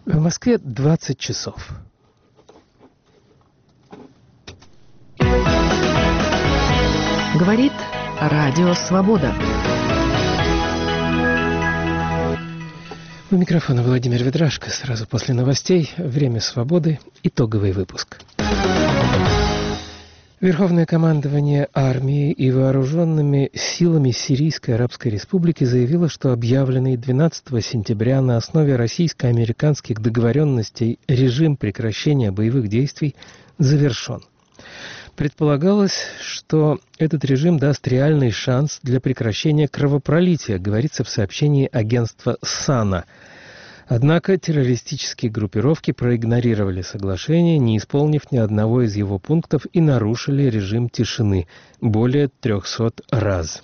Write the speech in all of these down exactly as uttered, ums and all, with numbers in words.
В Москве двадцать часов. Говорит Радио Свобода. У микрофона Владимир Ведрашко. Сразу после новостей «Время свободы». Итоговый выпуск. Верховное командование армией и вооруженными силами Сирийской Арабской Республики заявило, что объявленный двенадцатого сентября на основе российско-американских договоренностей режим прекращения боевых действий завершен. Предполагалось, что этот режим даст реальный шанс для прекращения кровопролития, говорится в сообщении агентства САНА. Однако террористические группировки проигнорировали соглашение, не исполнив ни одного из его пунктов, и нарушили режим тишины более трехсот раз.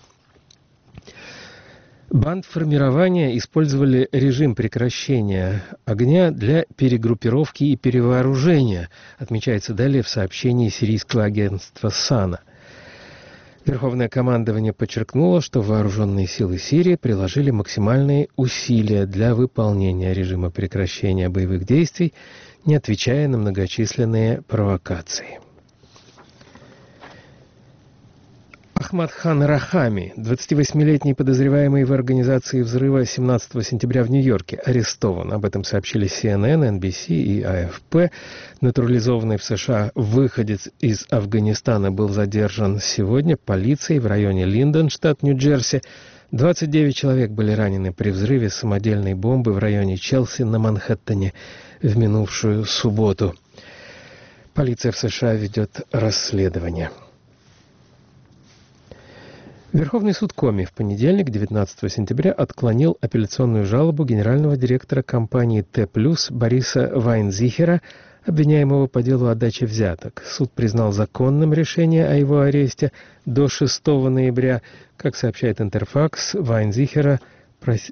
Бандформирования использовали режим прекращения огня для перегруппировки и перевооружения, отмечается далее в сообщении сирийского агентства САНА. Верховное командование подчеркнуло, что вооруженные силы Сирии приложили максимальные усилия для выполнения режима прекращения боевых действий, не отвечая на многочисленные провокации. Ахмад Хан Рахами, двадцативосьмилетний подозреваемый в организации взрыва семнадцатого сентября в Нью-Йорке, арестован. Об этом сообщили Си Эн Эн, Эн Би Си и А Эф Пэ. Натурализованный в США выходец из Афганистана был задержан сегодня полицией в районе Линдон, штат Нью-Джерси. двадцать девять человек были ранены при взрыве самодельной бомбы в районе Челси на Манхэттене в минувшую субботу. Полиция в США ведет расследование. Верховный суд Коми в понедельник, девятнадцатого сентября, отклонил апелляционную жалобу генерального директора компании Т плюс Бориса Вайнзихера, обвиняемого по делу о даче взяток. Суд признал законным решение о его аресте до шестого ноября. Как сообщает Интерфакс, Вайнзихера прос...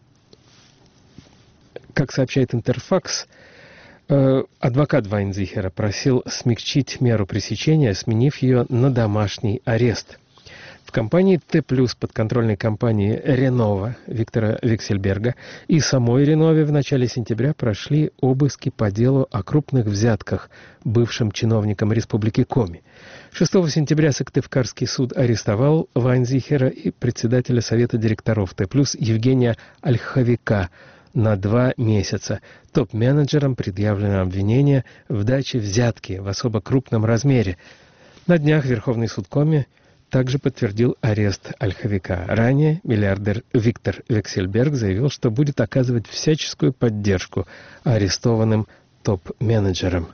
Как сообщает Интерфакс, э, адвокат Вайнзихера просил смягчить меру пресечения, сменив ее на домашний арест. В компании Т плюс подконтрольной компании Ренова Виктора Виксельберга и самой Ренове в начале сентября прошли обыски по делу о крупных взятках бывшим чиновникам Республики Коми. шестого сентября Сыктывкарский суд арестовал Вайнзихера и председателя Совета директоров Т плюс Евгения Ольховика на два месяца. Топ-менеджерам предъявлено обвинение в даче взятки в особо крупном размере. На днях Верховный суд Коми также подтвердил арест Ольховика. Ранее миллиардер Виктор Виксельберг заявил, что будет оказывать всяческую поддержку арестованным топ-менеджерам.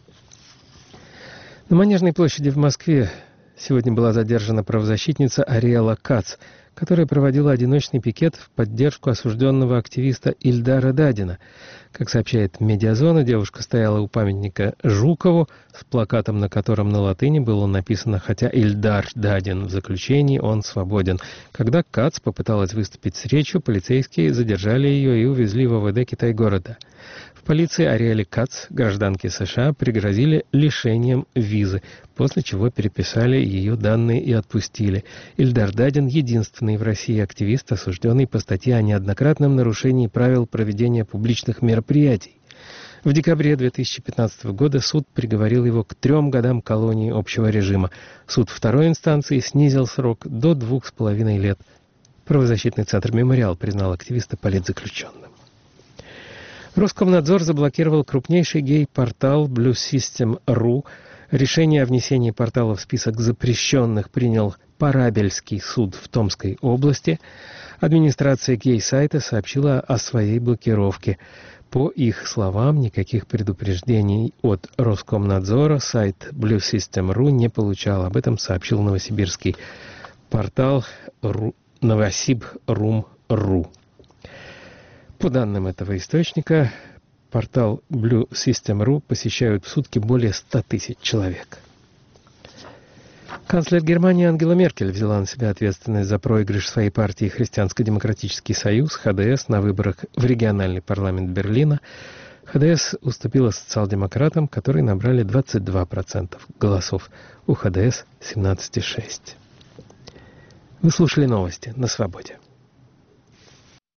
На Манежной площади в Москве сегодня была задержана правозащитница Ариэла Кац, которая проводила одиночный пикет в поддержку осужденного активиста Ильдара Дадина. Как сообщает «Медиазона», девушка стояла у памятника Жукову с плакатом, на котором на латыни было написано «Хотя Ильдар Дадин в заключении, он свободен». Когда Кац попыталась выступить с речью, полицейские задержали ее и увезли в О В Д Китай-города. В полиции Ариэле Кац, гражданке США, пригрозили лишением визы, после чего переписали ее данные и отпустили. Ильдар Дадин — единственный в России активист, осужденный по статье о неоднократном нарушении правил проведения публичных мероприятий. В декабре две тысячи пятнадцатого года суд приговорил его к трем годам колонии общего режима. Суд второй инстанции снизил срок до двух с половиной лет. Правозащитный центр «Мемориал» признал активиста политзаключенным. Роскомнадзор заблокировал крупнейший гей-портал Blue System точка ру. Решение о внесении портала в список запрещенных принял Парабельский суд в Томской области. Администрация гей-сайта сообщила о своей блокировке. По их словам, никаких предупреждений от Роскомнадзора сайт Blue System точка ру не получал. Об этом сообщил новосибирский портал новосиб.рум точка ру. По данным этого источника, портал Blue System точка ру посещают в сутки более ста тысяч человек. Канцлер Германии Ангела Меркель взяла на себя ответственность за проигрыш своей партии Христианско-демократический союз Х Д С на выборах в региональный парламент Берлина. Х Д С уступила социал-демократам, которые набрали двадцать два процента голосов. У Х Д С семнадцать целых шесть десятых процента. Вы слушали новости на Свободе.